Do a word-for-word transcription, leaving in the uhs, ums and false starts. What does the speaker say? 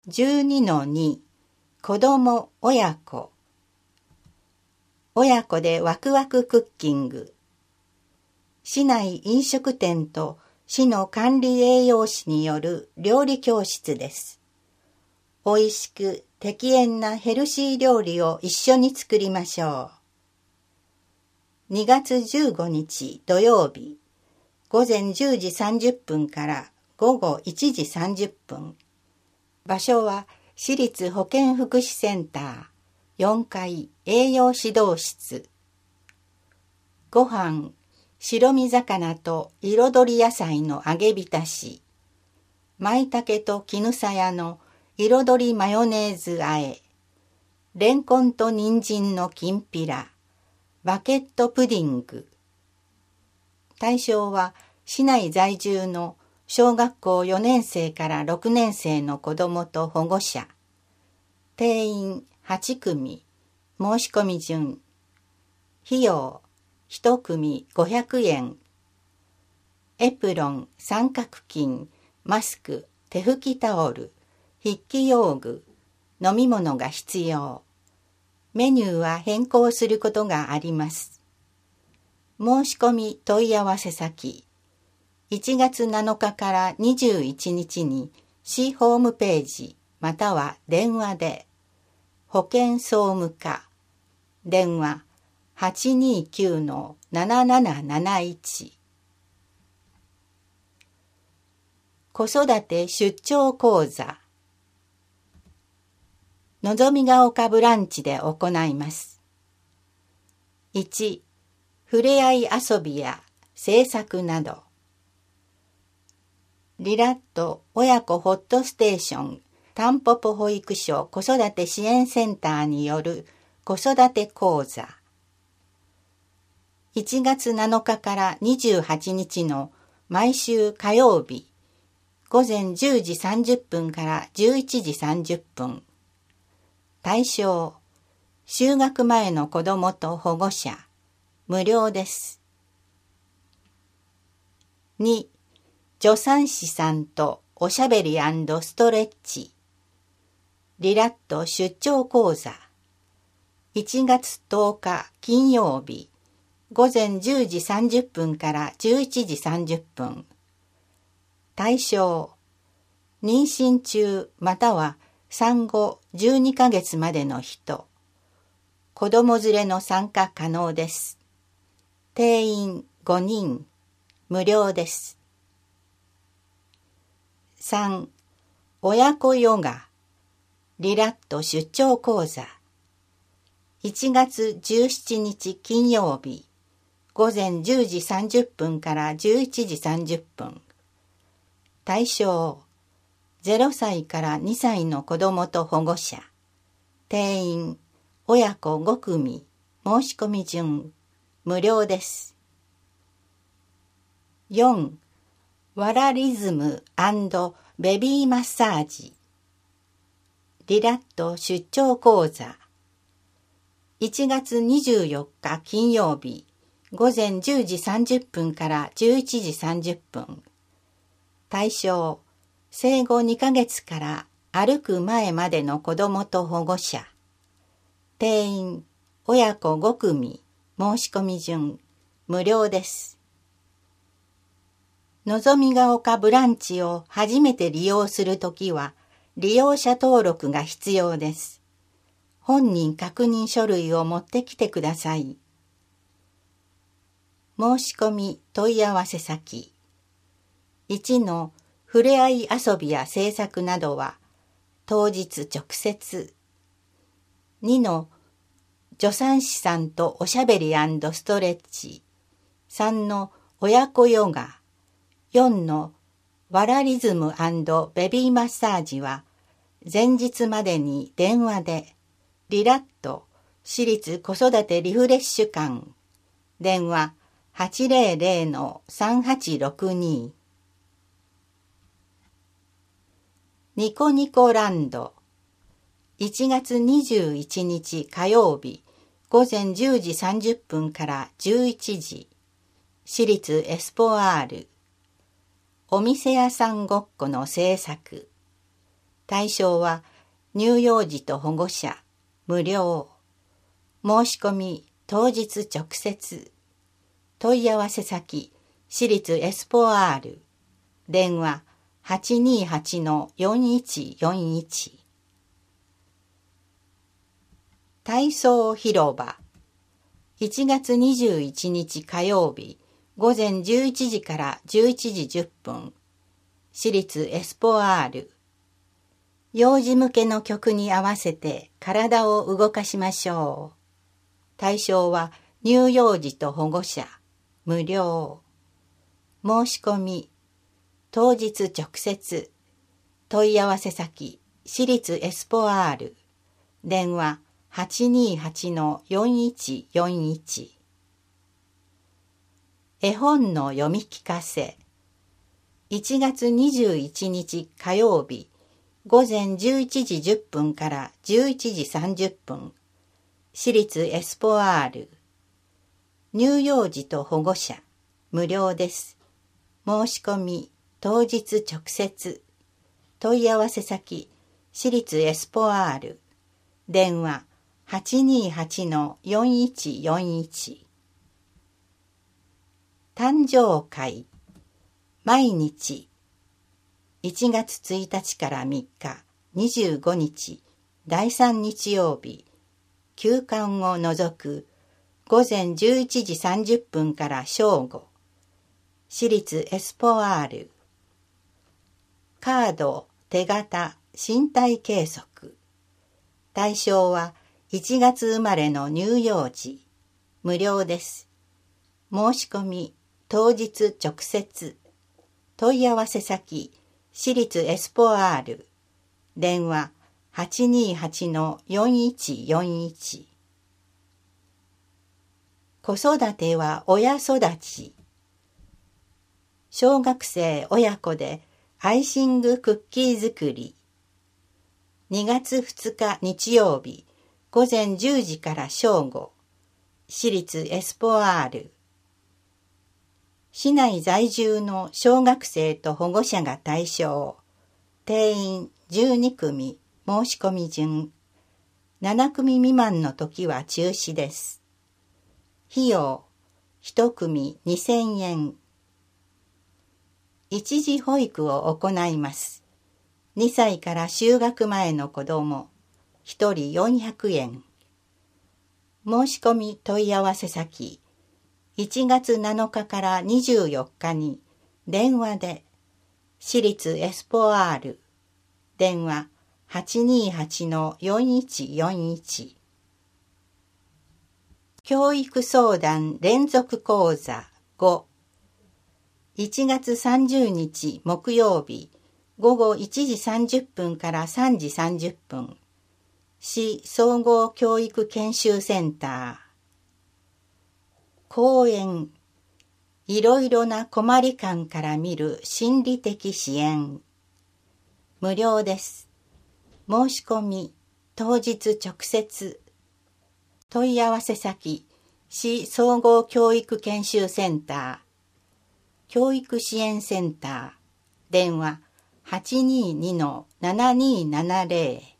じゅうにのに 子供親子親子でワクワククッキング。市内飲食店と市の管理栄養士による料理教室です。おいしく適塩なヘルシー料理を一緒に作りましょう。にがつじゅうごにち土曜日、午前じゅうじさんじゅっぷんから午後いちじさんじゅっぷん。場所は市立保健福祉センターよんかい栄養指導室。ご飯、白身魚と彩り野菜の揚げ浸し、舞茸と絹さやの彩りマヨネーズ和え、レンコンと人参のきんぴら、バケットプディング。対象は市内在住の小学校よねんせいからろくねんせいの子どもと保護者。定員はちくみ、申し込み順。費用いちくみごひゃくえん。エプロン、三角巾、マスク、手拭きタオル、筆記用具、飲み物が必要。メニューは変更することがあります。申し込み問い合わせ先。いちがつなのかからにじゅういちにちに市ホームページまたは電話で保健総務課電話 はちにきゅうのなななななないち 子育て出張講座のぞみが丘ブランチで行います。いち. ふれあい遊びや制作などリラット親子ホットステーションタンポポ保育所子育て支援センターによる子育て講座。いちがつなのかからにじゅうはちにちの毎週火曜日、午前じゅうじさんじゅっぷんからじゅういちじさんじゅっぷん。対象、就学前の子どもと保護者、無料です。に. 助産師さんとおしゃべり&ストレッチリラット出張講座いちがつとおか金曜日午前じゅうじさんじゅっぷんからじゅういちじさんじゅっぷん対象妊娠中または産後じゅうにかげつまでの人子供連れの参加可能です定員ごにん無料ですさん. 親子ヨガリラット出張講座いちがつじゅうしちにち金曜日午前じゅうじさんじゅっぷんからじゅういちじさんじゅっぷん対象ゼロさいからにさいの子どもと保護者定員親子ごくみ申し込み順無料ですよん. ワラリズム&ベビーマッサージリラット出張講座いちがつにじゅうよっか金曜日午前じゅうじさんじゅっぷんからじゅういちじさんじゅっぷん対象生後にかげつから歩く前までの子どもと保護者定員親子ごくみ申し込み順無料ですのぞみが丘ブランチを初めて利用するときは利用者登録が必要です。本人確認書類を持ってきてください。申し込み問い合わせ先いちのふれあい遊びや制作などは当日直接にの助産師さんとおしゃべり&ストレッチさんの親子ヨガよんのワラリズム&ベビーマッサージは前日までに電話でリラット私立子育てリフレッシュ館電話 はちぜろぜろのさんはちろくに ニコニコランドいちがつにじゅういちにち火曜日午前じゅうじさんじゅっぷんからじゅういちじ市立エスポアールお店屋さんごっこの制作対象は乳幼児と保護者、無料。申し込み当日直接。問い合わせ先、私立エスポアール。電話 はちにーはちのよんいちよんいち。体操広場。いちがつにじゅういちにち火曜日、午前じゅういちじからじゅういちじじゅっぷん。私立エスポアール。幼児向けの曲に合わせて体を動かしましょう。対象は乳幼児と保護者、無料。申し込み、当日直接。問い合わせ先、私立エスポアール。電話 はちにーはちのよんいちよんいち。絵本の読み聞かせ。いちがつにじゅういちにち火曜日、午前じゅういちじじゅっぷんからじゅういちじさんじゅっぷん。私立エスポアール。乳幼児と保護者、無料です。申し込み、当日直接。問い合わせ先、私立エスポアール。電話 はちにーはちのよんいちよんいち。誕生会。毎日。いちがつついたちからみっか、にじゅうごにち、だいさん日曜日。休館を除く、午前じゅういちじさんじゅっぷんから正午。私立エスポアール。カード、手形、身体計測。対象はいちがつ生まれの乳幼児。無料です。申し込み、当日直接。問い合わせ先、私立エスポアール。電話 はちにーはちのよんいちよんいち。子育ては親育ち。小学生親子でアイシングクッキー作り。にがつふつか日曜日、午前じゅうじから正午。私立エスポアール。市内在住の小学生と保護者が対象。定員じゅうにくみ、申し込み順。ななくみ未満の時は中止です。費用、いちくみにせんえん。一時保育を行います。にさいから就学前の子ども、ひとりよんひゃくえん。申し込み問い合わせ先、いちがつなのかからにじゅうよっかに電話で、私立エスポアール。電話 はちにーはちのよんいちよんいち。教育相談連続講座ご。いちがつさんじゅうにち木曜日、午後いちじさんじゅっぷんからさんじさんじゅっぷん。市総合教育研修センター。講演。いろいろな困り感から見る心理的支援。無料です。申し込み、当日直接。問い合わせ先、市総合教育研修センター。教育支援センター。電話 はちにーにのななにーななぜろ。